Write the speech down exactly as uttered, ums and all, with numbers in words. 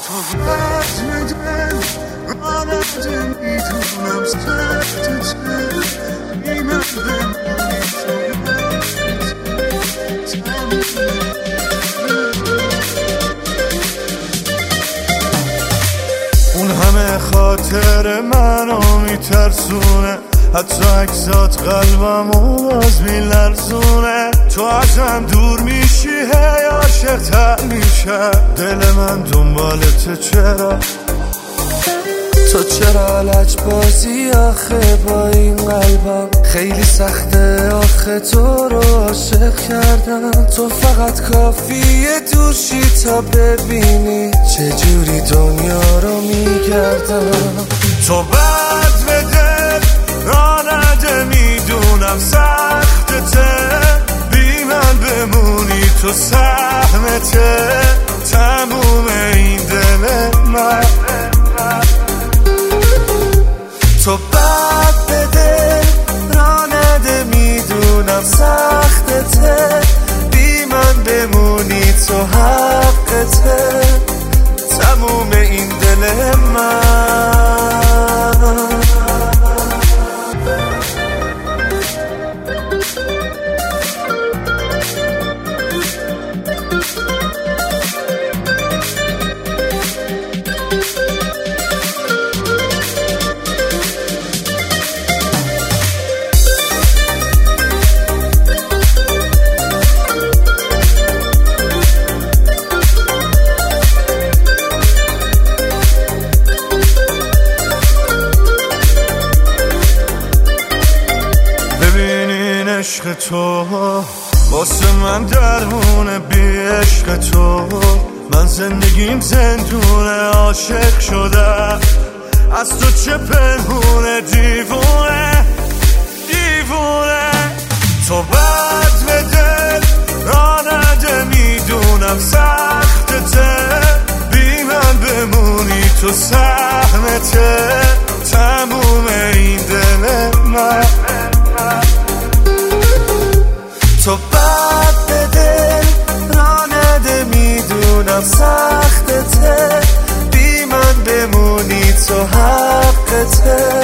تو رد دل رانده میدونم سخت چه بی من بمونی اون همه خاطر منو میترسونه، حتی اگزات قلبمو باز میلرزونه. تو ازم دور میشی هی عاشق تر میشه دل من دنبالته. چرا تو چرا لج بازی آخه با این قلبم؟ خیلی سخته آخه تو رو عاشق کردم. تو فقط کافیه دوشی تا ببینی چجوری دنیا رو میگردم. تو بد به دل رانده میدونم سختته، بی من بمونی تو سهمته تموم این دل من. تو بد به دل رانده میدونم سختته، بی من بمونی تو حقته تموم این دل من. عشق تو واسه من درمونه، بی عشق تو من زندگیم زندونه. عاشق شدم از تو چه پنهونه، دیوونه دیوونه. تو بد به دل رانده میدونم سختته، بی من بمونی تو سهمته تموم این دل من. تو بد به دل رانده میدونم سختته، بی من بمونی تو حقته